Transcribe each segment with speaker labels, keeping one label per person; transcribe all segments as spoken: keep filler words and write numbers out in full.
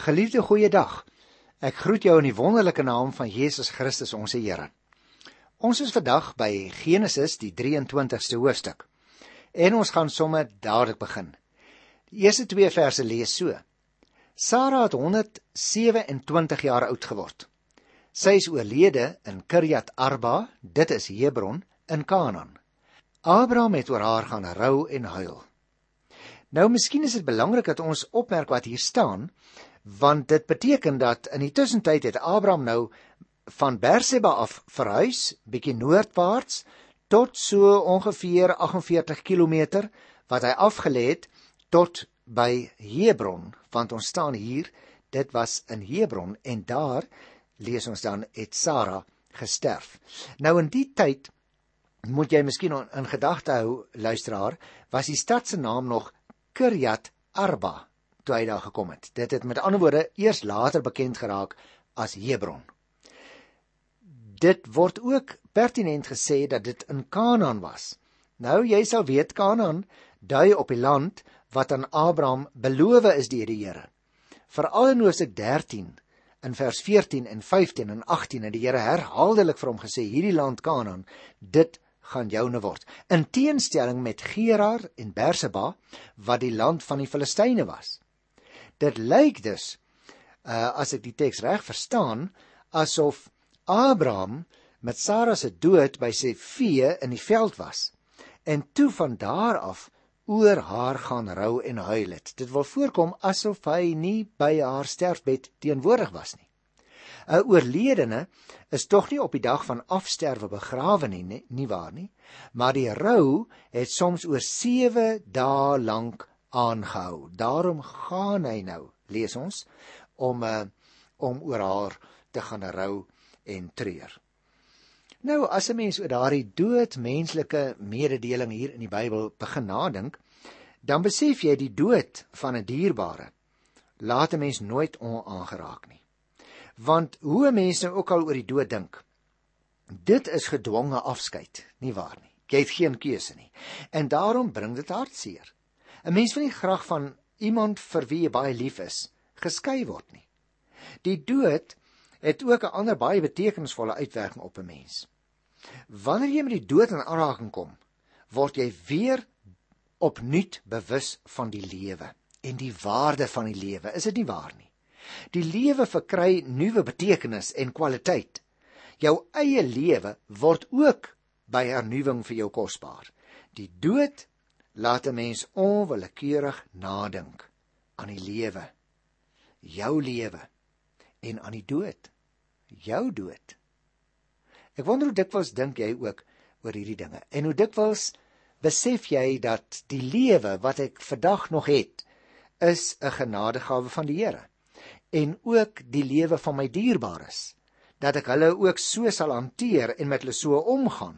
Speaker 1: Geliefde, goeiedag. Ek groet jou in die wonderlike naam van Jesus Christus, ons Here. Ons is vandag by Genesis, die drieëntwintigste hoofstuk. En ons gaan sommer dadelik begin. Die eerste twee verse lees so. Sara het honderd sewe en twintig jaar oud geword. Sy is oorlede in Kirjat Arba, dit is Hebron, in Kanaan. Abraham het oor haar gaan rou en huil. Nou, miskien is dit belangrik dat ons opmerk wat hier staan, want dit beteken dat in die tussentyd het Abraham nou van Berseba af verhuis, bietjie noordwaarts, tot so ongeveer agt en veertig kilometer, wat hy afgelê het, tot by Hebron, want ons staan hier, dit was in Hebron, en daar, lees ons dan, het Sara gesterf. Nou in die tyd, moet jy miskien in gedagte hou, luisteraar, was die stad se naam nog Kirjat Arba, toe hy daar gekom het. Dit het met ander woorde eers later bekend geraak as Hebron. Dit word ook pertinent gesê dat dit in Kanaan was. Nou, jy sal weet, Kanaan dui op die land wat aan Abraham beloof is deur die Here. Veral in Hoofstuk dertien, in vers veertien en vyftien en agttien, het die Here herhaaldelik vir hom gesê, hierdie land Kanaan, dit gaan joune word. In teenstelling met Gerar en Berseba, wat die land van die Filistyne was. Dit lyk dus, uh, as ek die teks reg verstaan, asof Abraham met Sara se dood by sy vee in die veld was, en toe van daar af oor haar gaan rou en huil het. Dit wil voorkom asof hy nie by haar sterfbed teenwoordig was nie. 'n Oorledene is tog nie op die dag van afsterwe begrawe nie, nie, nie waar nie, maar die rou het soms oor sewe dae lank aangehou. Daarom gaan hy nou, lees ons, om, uh, om oor haar te gaan rou en treur. Nou, as 'n mens oor daardie dood menslike mededeling hier in die Bybel begin nadink, dan besef jy die dood van 'n dierbare laat 'n mens nooit onaangeraak nie. Want hoe 'n mens nou ook al oor die dood dink, dit is gedwonge afskeid, nie waar nie. Jy het geen keuse nie. En daarom bring dit hartseer. 'n Mens wil nie graag van iemand vir wie jy baie lief is, geskei word nie. Die dood het ook 'n ander baie betekenisvolle uitwerking op 'n mens. Wanneer jy met die dood in aanraking kom, word jy weer opnuut bewus van die lewe en die waarde van die lewe. Is dit nie waar nie? Die lewe verkry nuwe betekenis en kwaliteit. Jou eie lewe word ook by hernuwing vir jou kosbaar. Die dood laat 'n mens onwillekeurig nadink aan die lewe, jou lewe, en aan die dood, jou dood. Ek wonder hoe dikwels dink jy ook oor hierdie dinge, en hoe dikwels besef jy dat die lewe wat ek vandag nog het, is 'n genadegawe van die Here, en ook die lewe van my dierbares, dat ek hulle ook so sal hanteer en met hulle so omgaan,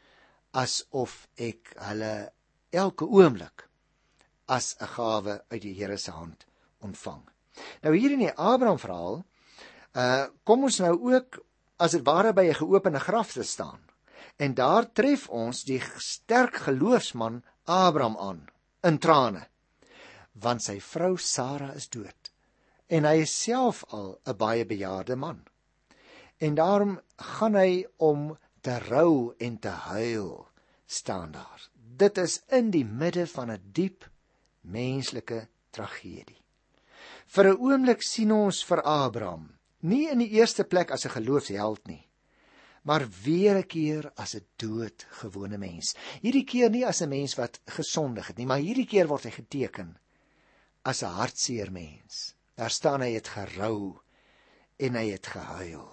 Speaker 1: asof ek hulle elke oomblik as 'n gawe uit die Here se hand ontvang. Nou hier in die Abraham verhaal, uh, kom ons nou ook as dit ware by 'n geopende graf te staan. En daar tref ons die sterk geloofsman Abraham aan, in trane, want sy vrou Sara is dood, en hy is self al 'n baie bejaarde man. En daarom gaan hy om te rou en te huil, staan daar. Dit is in die midde van 'n diep menslike tragedie. Vir 'n oomblik sien ons vir Abraham, nie in die eerste plek as 'n geloofsheld nie, maar weer 'n keer as 'n doodgewone mens. Hierdie keer nie as 'n mens wat gesondig het nie, maar hierdie keer word hy geteken as 'n hartseer mens. Daar staan hy het gerou en hy het gehuil.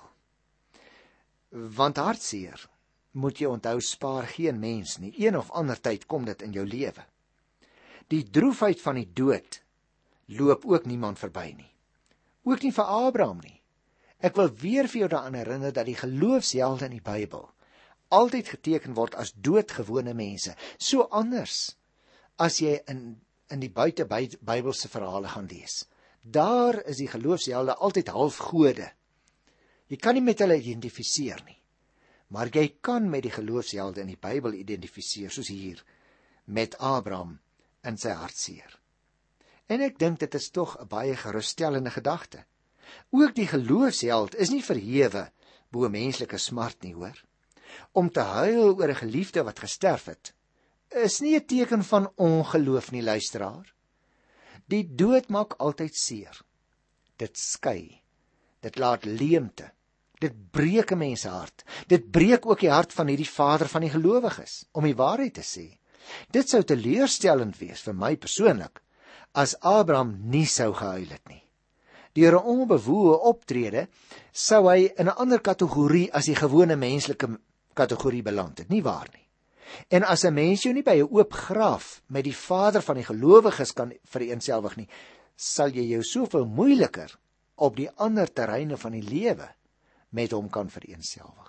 Speaker 1: Want hartseer, moet jy onthou, spaar geen mens nie. Een of ander tyd kom dit in jou lewe. Die droefheid van die dood loop ook niemand verby nie. Ook nie vir Abraham nie. Ek wil weer vir jou daaraan herinner dat die geloofshelde in die Bybel altyd geteken word as doodgewone mense, so anders as jy in, in die buite Bybelse verhale gaan lees. Daar is die geloofshelde altyd half gode. Jy kan nie met hulle identifiseer nie, maar jy kan met die geloofshelde in die Bybel identifiseer, soos hier, met Abraham in sy hartseer. En ek dink dit is tog 'n baie geruststellende gedagte. Ook die geloofsheld is nie verhewe bo menslike smart nie, hoor. Om te huil oor 'n geliefde wat gesterf het, is nie 'n teken van ongeloof nie, luisteraar. Die dood maak altyd seer. Dit skei, dit laat leemte, dit breek 'n mens se hart. Dit breek ook die hart van hierdie vader van die gelowiges, om die waarheid te sê. Dit sou teleurstellend wees vir my persoonlik, as Abraham nie sou gehuil het nie. Deur 'n onbewoe optrede sou hy in 'n ander kategorie as die gewone menslike kategorie beland het, nie waar nie. En as 'n mens jou nie by 'n oop graf met die vader van die gelowiges kan vereenselwig nie, sal jy jou soveel moeiliker op die ander terreine van die lewe met hom kan vereenselwig.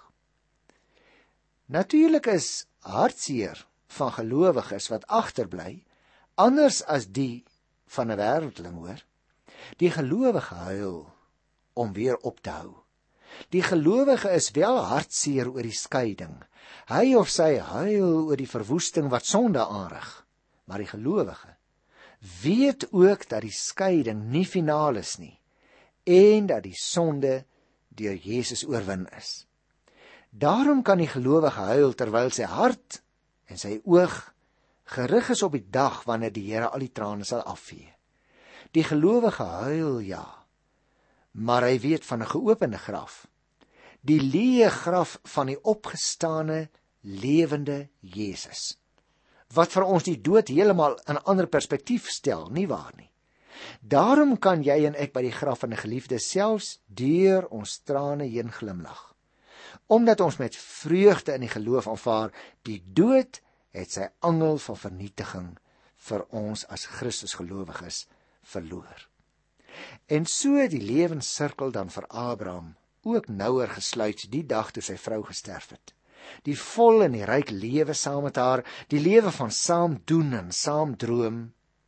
Speaker 1: Natuurlik is hartseer van gelowiges wat agterbly anders as die van 'n wêreldling, hoor. Die gelowige huil om weer op te hou. Die gelowige is wel hartseer oor die skeiding. Hy of sy huil oor die verwoesting wat sonde aanrig. Maar die gelowige weet ook dat die skeiding nie finaal is nie en dat die sonde deur Jesus oorwin is. Daarom kan die gelowige huil terwyl sy hart en sy oog gerig is op die dag wanneer die Here al die trane sal afvee. Die gelowige huil, ja, maar hy weet van 'n geopende graf, die leë graf van die opgestane, lewende Jesus, wat vir ons die dood heeltemal in 'n ander perspektief stel, nie waar nie? Daarom kan jy en ek by die graf van 'n geliefde selfs deur ons trane heen glimlag, omdat ons met vreugde in die geloof aanvaar, die dood het sy angel van vernietiging vir ons as Christus gelowiges verloor. En so het die lewenssirkel dan vir Abraham ook nouer gesluit die dag toe sy vrou gesterf het. Die vol en die ryk lewe saam met haar, die lewe van saam doen en saam droom,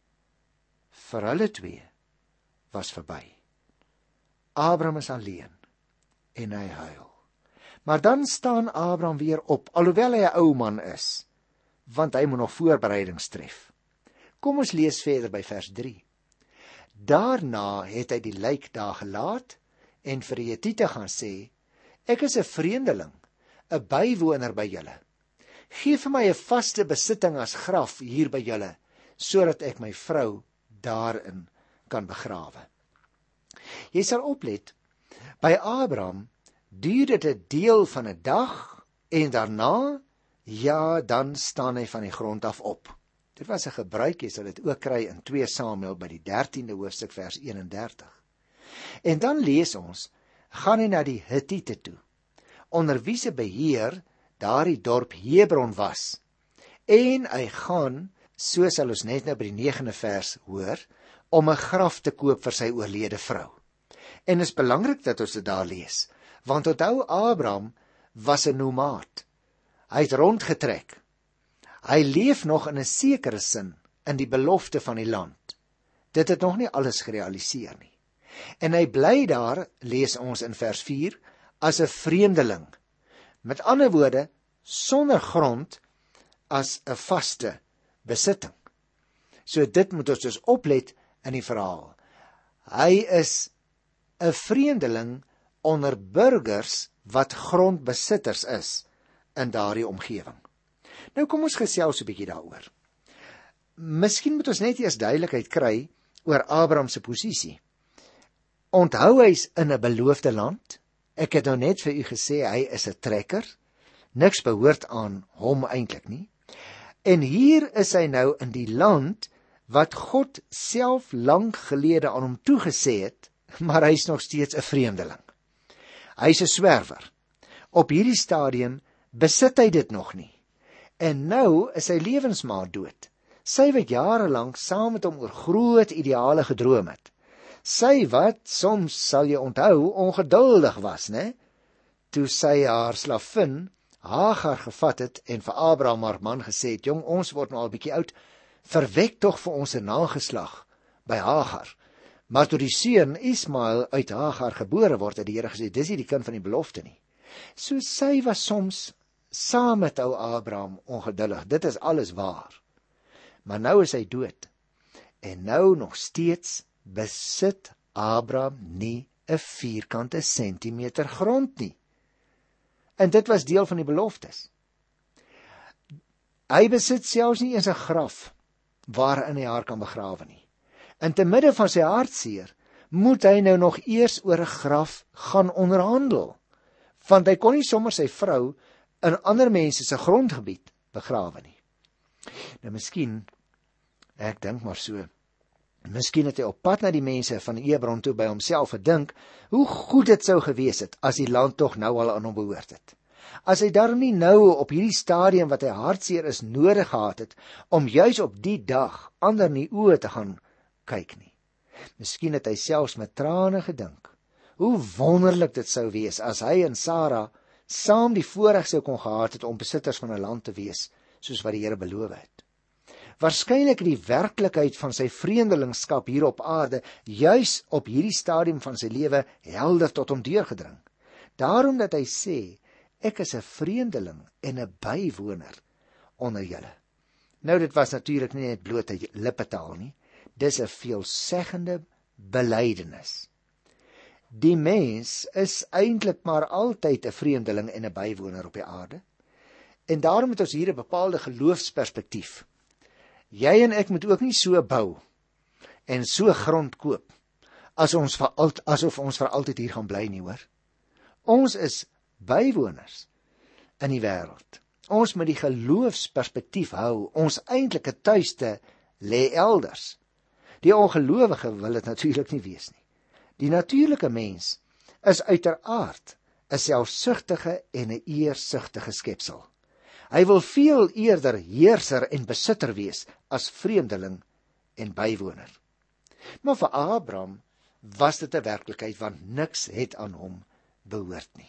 Speaker 1: vir hulle twee was verby. Abraham is alleen en hy huil. Maar dan staan Abraham weer op, alhoewel hy 'n ou man is, want hy moet nog voorbereidings tref. Kom ons lees verder by vers drie. Daarna het hy die lijk daar gelaat en vir die Hetiete gaan sê, ek is 'n vreemdeling, 'n bywoner by julle. Geef vir my 'n vaste besitting as graf hier by julle, sodat ek my vrou daarin kan begrawe. Jy sal oplet, by Abraham duur dit 'n deel van 'n dag en daarna, ja, dan staan hy van die grond af op. Dit was 'n gebruik, jy sal dit ook kry in twee Samuel by die dertiende hoofstuk vers eenendertig. En dan lees ons, gaan hy na die Hetiete toe, onder wie se beheer daardie dorp Hebron was. En hy gaan, so sal ons net nou by die negende vers hoor, om 'n graf te koop vir sy oorlede vrou. En is belangrik dat ons dit daar lees, want onthou Abraham was 'n nomaat. Hy het rondgetrek. Hy leef nog in 'n sekere sin in die belofte van die land. Dit het nog nie alles gerealiseer nie. En hy bly daar, lees ons in vers vier, as 'n vreemdeling. Met ander woorde, sonder grond as 'n vaste besitting. So dit moet ons dus oplet in die verhaal. Hy is 'n vreemdeling onder burgers wat grondbesitters is in daardie omgewing. Nou kom ons gesels 'n bietjie daaroor. Miskien moet ons net eers duidelikheid kry oor Abraham se posisie. Onthou hy's in 'n beloofde land. Ek het nou net vir u gesê hy is 'n trekker. Niks behoort aan hom eintlik nie. En hier is hy nou in die land wat God self lank gelede aan hom toegesê het, maar hy's nog steeds 'n vreemdeling. Hy's 'n swerwer. Op hierdie stadium besit hy dit nog nie. En nou is sy lewensmaat dood. Sy wat jare lank saam met hom oor groot ideale gedroom het. Sy wat, soms sal jy onthou, ongeduldig was, né? Toe sy haar slavin Hagar gevat het en vir Abraham haar man gesê het, jong, ons word nou al bietjie oud, verwek tog vir ons 'n nageslag by Hagar. Maar toe die seun Ismael uit Hagar gebore word, het die Here gesê, dis nie die kind van die belofte nie. So sy was soms saam met ou Abraham ongeduldig, dit is alles waar. Maar nou is hy dood. En nou nog steeds besit Abraham nie 'n vierkante sentimeter grond nie. En dit was deel van die beloftes. Hy besit selfs nie eens 'n graf waarin hy haar kan begrawe nie. En te midde van sy hartseer moet hy nou nog eers oor 'n graf gaan onderhandel, want hy kon nie sommer sy vrou in ander mense se grondgebied begrawe nie. Nou miskien, ek dink maar so, miskien het hy op pad na die mense van Hebron toe by homself gedink, hoe goed dit sou gewees het, as die land tog nou al aan hom behoort het. As hy daarom nie nou op hierdie stadium wat hy hartseer is nodig gehad het, om juis op die dag ander in die oë te gaan kyk nie. Miskien het hy selfs met trane gedink, hoe wonderlik dit sou wees, as hy en Sarah saam die voorreg sou kon gehad het om besitters van 'n land te wees, soos wat die Here beloof het. Waarskynlik die werklikheid van sy vreemdelingskap hier op aarde, juis op hierdie stadium van sy lewe, helder tot hom deurgedring. Daarom dat hy sê, ek is 'n vreemdeling en 'n bywoner onder julle. Nou, dit was natuurlik nie net blote lippetaal nie, dis 'n veelzeggende belydenis. Die mens is eintlik maar altyd 'n vreemdeling en 'n bywoner op die aarde, en daarom het ons hier 'n bepaalde geloofsperspektief. Jy en ek moet ook nie so bou en so grond koop as ons vir alt, asof ons vir altyd hier gaan bly nie, hoor. Ons is bywoners in die wêreld. Ons moet die geloofsperspektief hou. Ons eintlike tuiste lê elders. Die ongelowige wil dit natuurlik nie wees nie. Die natuurlike mens is uiteraard 'n selfsugtige en 'n eersugtige skepsel. Hy wil veel eerder heerser en besitter wees as vreemdeling en bywoner. Maar vir Abraham was dit 'n werklikheid, want niks het aan hom behoort nie.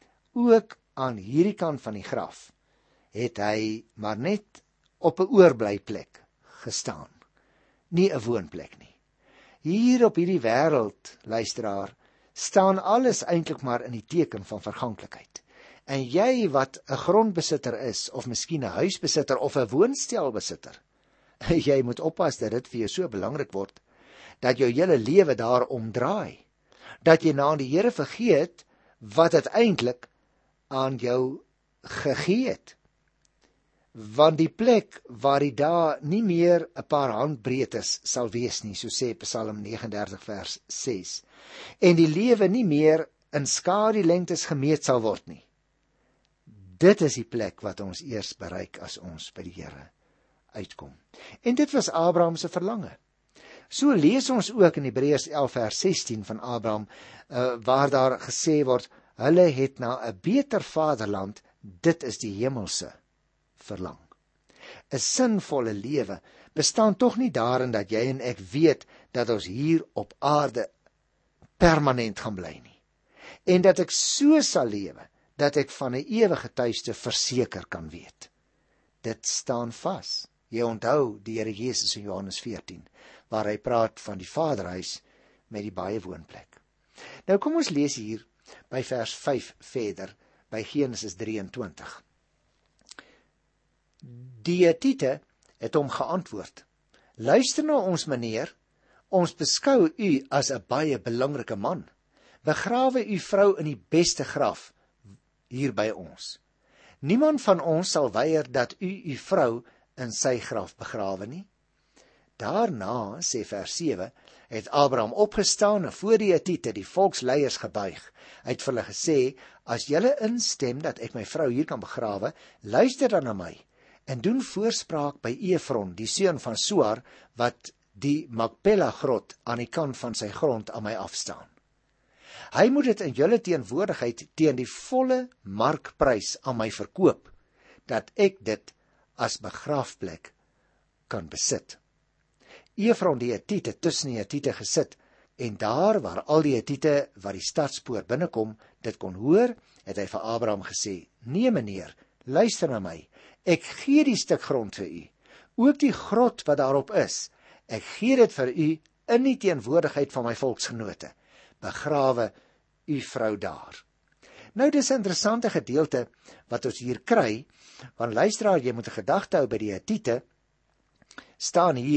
Speaker 1: Ook aan hierdie kant van die graf het hy maar net op 'n oorblyplek gestaan, nie 'n woonplek nie. Hier op hierdie wêreld, luisteraar, staan alles eintlik maar in die teken van verganklikheid. En jy wat 'n grondbesitter is, of miskien 'n huisbesitter of 'n woonstelbesitter, jy moet oppas dat dit vir jou so belangrik word, dat jou hele lewe daarom draai, dat jy na die Here vergeet wat dit eintlik aan jou gegee het. Want die plek waar die dae nie meer 'n paar handbreedtes sal wees nie, so sê Psalm negenendertig vers ses, en die lewe nie meer in skadu-lengtes gemeet sal word nie. Dit is die plek wat ons eers bereik as ons by die Here uitkom. En dit was Abraham se verlange. So lees ons ook in Hebreërs elf vers sestien van Abraham, uh, waar daar gesê word, hulle het na 'n beter vaderland, dit is die hemelse, verlang. 'n Sinvolle lewe bestaan tog nie daarin dat jy en ek weet dat ons hier op aarde permanent gaan bly nie. En dat ek so sal lewe, dat ek van 'n ewige tuiste verseker kan weet. Dit staan vas. Jy onthou die Here Jesus in Johannes veertien, waar hy praat van die Vaderhuis met die baie woonplek. Nou kom ons lees hier by vers vyf verder, by Genesis drieëntwintig. Die Hetiete het hom geantwoord, luister na ons meneer, ons beskou u as 'n baie belangrike man. Begrawe u vrou in die beste graf hier by ons. Niemand van ons sal weier dat u u vrou in sy graf begrawe nie. Daarna, sê vers sewe, het Abraham opgestaan en voor die Hetiete, die volksleiers, gebuig. Hy het vir hulle gesê, as julle instem dat ek my vrou hier kan begrawe, luister dan na my en doen voorspraak by Efron, die seun van Soar, wat die Makpela grot aan die kant van sy grond aan my afstaan. Hy moet dit in julle teenwoordigheid teen die volle markprys aan my verkoop, dat ek dit as begraafplek kan besit. Efron die Hetiete tussen die Hetiete gesit, en daar waar al die Hetiete wat die stadspoort binnekom, dit kon hoor, het hy vir Abraham gesê, nee meneer, luister na my, ek gee die stuk grond vir u, ook die grot wat daarop is, ek gee dit vir u in die teenwoordigheid van my volksgenote, begrawe u vrou daar. Nou, dis 'n interessante gedeelte wat ons hier kry, want luisteraar, jy moet 'n gedagte hou by die Hetiete, staan hier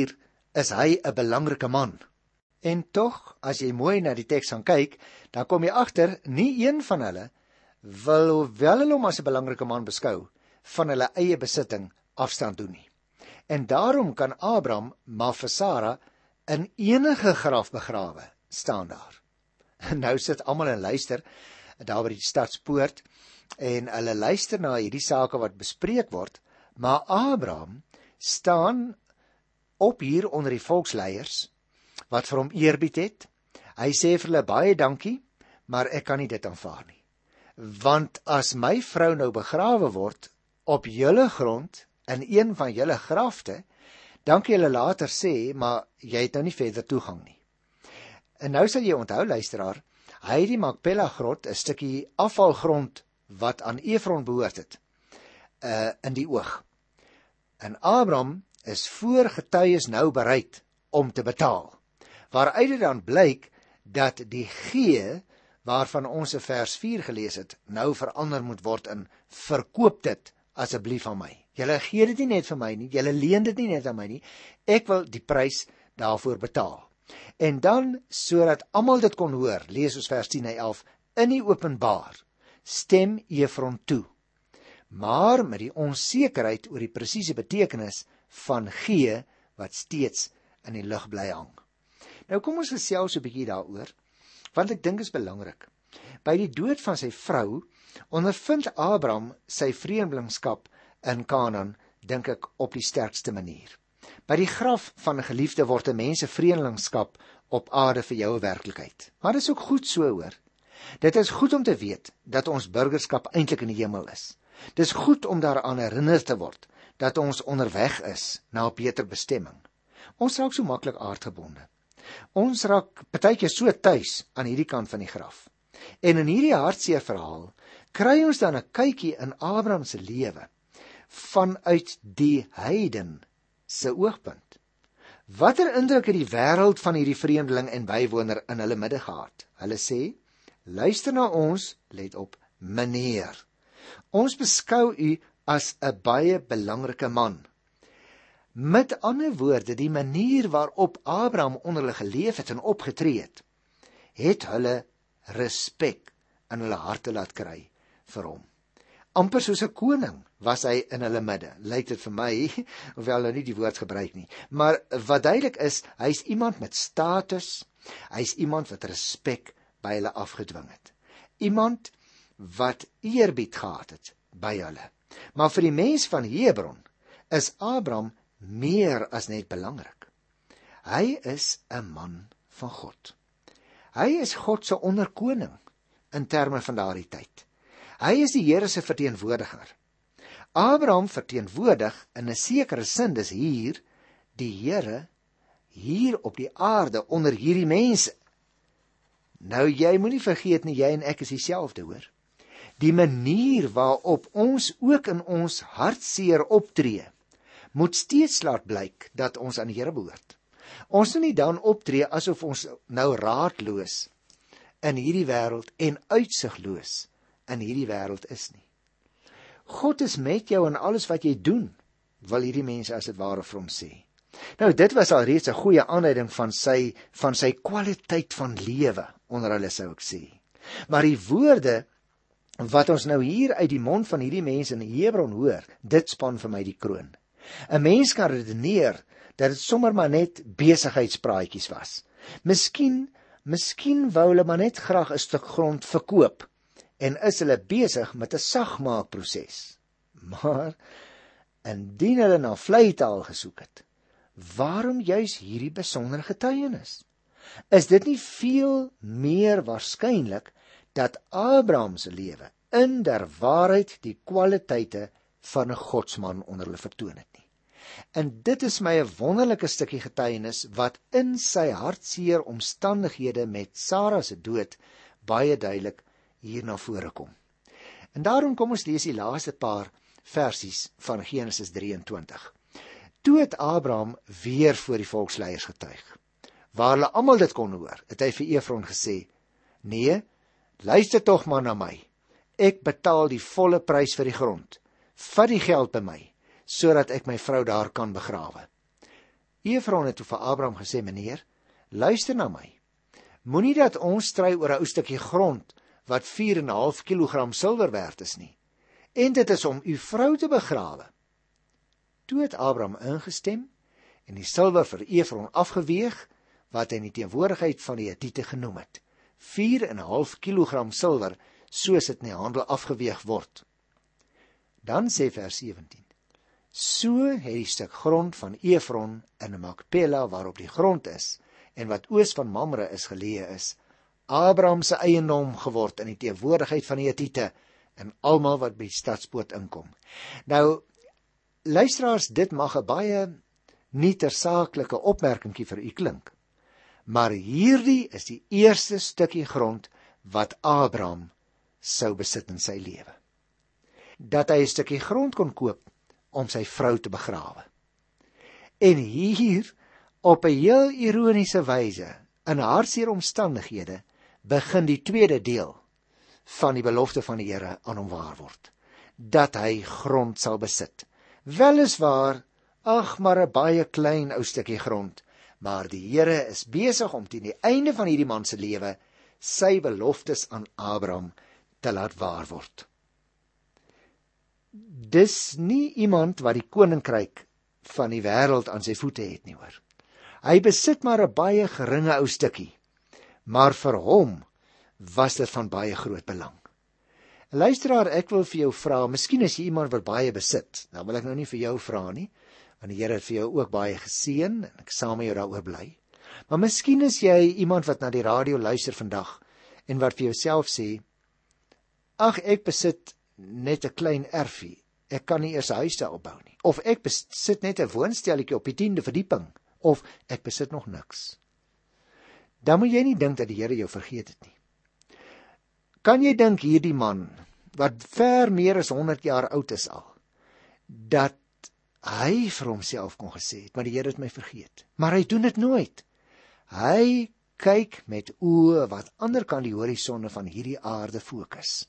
Speaker 1: is hy 'n belangrike man. En tog, as jy mooi na die teks gaan kyk, dan kom jy agter, nie een van hulle wil, hoewel hulle hom as 'n belangrike man beskou, van hulle eie besitting afstand doen nie. En daarom kan Abraham maar vir Sara in enige graf begrawe, staan daar. En nou sit almal en luister, daar by die stadspoort, en hulle luister na hierdie sake wat bespreek word, maar Abraham staan op hier onder die volksleiers, wat vir hom eerbied het. Hy sê vir hulle, baie dankie, maar ek kan nie dit aanvaar nie. Want as my vrou nou begrawe word, op julle grond, in een van julle grafte, dan kan julle later sê, maar jy het nou nie verder toegang nie. En nou sal jy onthou, luisteraar, hy het die Makpela grot, 'n stukkie afvalgrond, wat aan Efron behoort het, uh, in die oog. En Abraham is voor getuies nou bereid om te betaal, waaruit dit dan blyk dat die gee, waarvan ons in vers vier gelees het, nou verander moet word in, verkoop dit asseblief aan my. Julle gee dit nie net vir my nie, julle leen dit nie net aan my nie, ek wil die prys daarvoor betaal. En dan, sodat almal dit kon hoor, lees ons vers tien en elf, in die openbaar, stem Efron toe, maar met die onsekerheid oor die presiese betekenis van gee, wat steeds in die lug bly hang. Nou kom ons gesels so 'n bietjie daaroor, want ek dink is belangrik. By die dood van sy vrou, ondervind Abraham sy vreemdelingskap in Kanaan, dink ek, op die sterkste manier. By die graf van 'n geliefde word 'n mens se vreemdelingskap op aarde vir jou 'n werklikheid. Maar dit is ook goed so, hoor. Dit is goed om te weet dat ons burgerskap eintlik in die hemel is. Dit is goed om daaraan herinner te word dat ons onderweg is na 'n beter bestemming. Ons raak so maklik aardgebonde. Ons raak partykeer so tuis aan hierdie kant van die graf. En in hierdie hartseer verhaal kry ons dan 'n kykie in Abraham se lewe vanuit die heiden se oogpunt. Watter indruk het die wêreld van hierdie vreemdeling en bywoner in hulle midde gehad? Hulle sê, luister na ons, let op, meneer. Ons beskou u as 'n baie belangrike man. Met ander woorde, die manier waarop Abraham onder hulle geleef het en opgetree het, het hulle respek in hulle harte laat kry vir hom. Amper soos 'n koning was hy in hulle midde, lyk dit vir my, hoewel nou nie die woord gebruik nie. Maar wat duidelik is, hy is iemand met status, hy is iemand wat respek by hulle afgedwing het. Iemand wat eerbied gehad het by hulle. Maar vir die mens van Hebron is Abraham meer as net belangrik. Hy is 'n man van God. Hy is God se onderkoning in terme van daardie tyd. Hy is die Here se verteenwoordiger. Abraham verteenwoordig in 'n sekere sin dis hier die Here hier op die aarde onder hierdie mense. Nou jy moenie vergeet nie, jy en ek is dieselfde, hoor. Die manier waarop ons ook in ons hartseer optree, moet steeds laat blyk dat ons aan die Here behoort. Ons moet nie dan optree asof ons nou raadloos in hierdie wêreld en uitsigloos in hierdie wêreld is nie. God is met jou in alles wat jy doen, wil hierdie mense as dit ware vir hom sê. Nou dit was al reeds 'n goeie aanduiding van sy van sy kwaliteit van lewe onder hulle, sou ek sê. Maar die woorde wat ons nou hier uit die mond van hierdie mense in Hebron hoor, dit span vir my die kroon. 'n Mens kan redeneer dat dit sommer maar net besigheidspraatjies was. Miskien, miskien wou hulle maar net graag 'n stuk grond verkoop en is hulle besig met 'n sagmaakproses. Maar indien hulle na vleitaal gesoek het, waarom juis hierdie besondere getuienis? Is dit nie veel meer waarskynlik dat Abraham se lewe in der waarheid die kwaliteite van 'n godsman onder hulle vertoon het nie? En dit is my 'n wonderlike stukkie getuienis wat in sy hartseer omstandighede met Sara se dood baie duidelik hier na vore kom. En daarom kom ons lees die laaste paar versies van Genesis drieëntwintig. Toe het Abraham weer voor die volksleiers getuig. Waar hulle almal dit kon hoor, het hy vir Efron gesê, nee, luister tog maar na my. Ek betaal die volle prys vir die grond. Vat die geld by my, sodat ek my vrou daar kan begrawe. Efron het toe vir Abraham gesê, meneer, luister na my. Moenie dat ons stry oor 'n ou stukkie grond wat vier en 'n half kilogram silwer werd is nie. En dit is om u vrou te begrawe. Toe het Abraham ingestem en die silwer vir Efron afgeweeg, wat hy in die teenwoordigheid van die Hetiete genoem het. vier en 'n half kilogram silwer, soos dit in die handel afgeweeg word. Dan sê vers sewentien. So het die stuk grond van Efron in Makpela, waarop die grond is, en wat oos van Mamre is geleë is, Abraham se eiendom geword in die teenwoordigheid van die Hetiete en almal wat by die stadspoort inkom. Nou, luisteraars, dit mag 'n baie nie tersaaklike opmerkingkie vir u klink, maar hierdie is die eerste stukkie grond wat Abraham sou besit in sy lewe. Dat hy 'n stukkie grond kon koop om sy vrou te begrawe. En hier, op 'n heel ironiese wyse, in hartseer omstandighede, begin die tweede deel van die belofte van die Here aan hom waar word, dat hy grond sal besit. Weliswaar, ag, maar 'n baie klein ou stukkie grond, maar die Here is besig om teen die einde van hierdie man se lewe sy beloftes aan Abraham te laat waar word. Dis nie iemand wat die koninkryk van die wêreld aan sy voete het nie, hoor. Hy besit maar 'n baie geringe ou stukkie, maar vir hom was dit van baie groot belang. Luisteraar, ek wil vir jou vra, miskien is jy iemand wat baie besit. Nou wil ek nou nie vir jou vra nie, want die Here het vir jou ook baie geseën en ek saam met jou daaroor bly. Maar miskien is jy iemand wat na die radio luister vandag en wat vir jouself sê, ag, ek besit net 'n klein erfie. Ek kan nie eers 'n huis daar opbou nie. Of ek besit net 'n woonstelletjie op die tiende verdieping. Of ek besit nog niks. Dan moet jy nie dink dat die Here jou vergeet het nie. Kan jy dink hierdie man, wat ver meer as honderd jaar oud is al, dat hy vir homself kon gesê het, maar die Here het my vergeet. Maar hy doen dit nooit. Hy kyk met oë wat ander kant die horisonne van hierdie aarde fokus.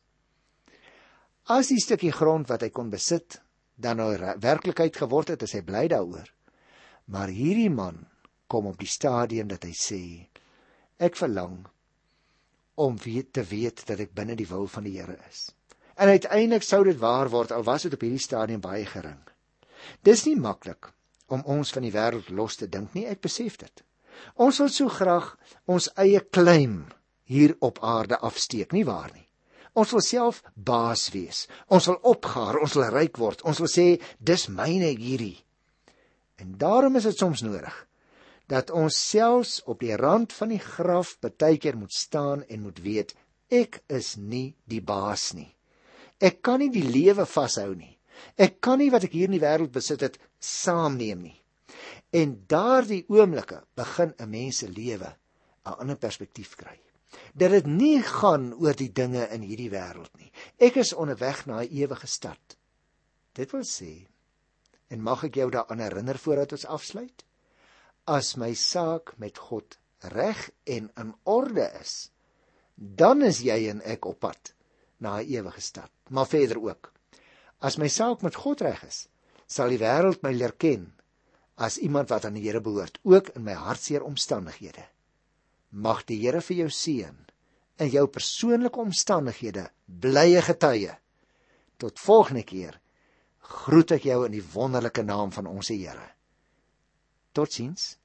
Speaker 1: As die stukkie grond wat hy kon besit, dan nou werklikheid geword het, is hy bly daaroor. Maar hierdie man kom op die stadium dat hy sê, ek verlang om weet, te weet dat ek binne die wil van die Here is. En uiteindelik sou dit waar word, al was dit op hierdie stadium baie gering. Dis nie maklik om ons van die wêreld los te dink nie, ek besef dit. Ons wil so graag ons eie claim hier op aarde afsteek, nie waar nie? Ons wil self baas wees, ons wil opgaar, ons wil ryk word, ons wil sê, dis myne hierdie. En daarom is dit soms nodig, dat ons selfs op die rand van die graf baie keer moet staan en moet weet, ek is nie die baas nie. Ek kan nie die lewe vashou nie. Ek kan nie wat ek hier in die wêreld besit het, saamneem nie. En daardie oomblikke begin 'n mens se lewe 'n ander perspektief kry. Dat dit nie gaan oor die dinge in hierdie wêreld nie. Ek is onderweg na 'n ewige stad. Dit wil sê, en mag ek jou daaraan herinner voordat ons afsluit, as my saak met God reg en in orde is, dan is jy en ek op pad na 'n ewige stad. Maar verder ook, as my saak met God reg is, sal die wêreld my leer ken as iemand wat aan die Here behoort, ook in my hartseer omstandighede. Mag die Here vir jou seën in jou persoonlike omstandighede, blye getuie. Tot volgende keer groet ek jou in die wonderlike naam van ons Here. Totsiens.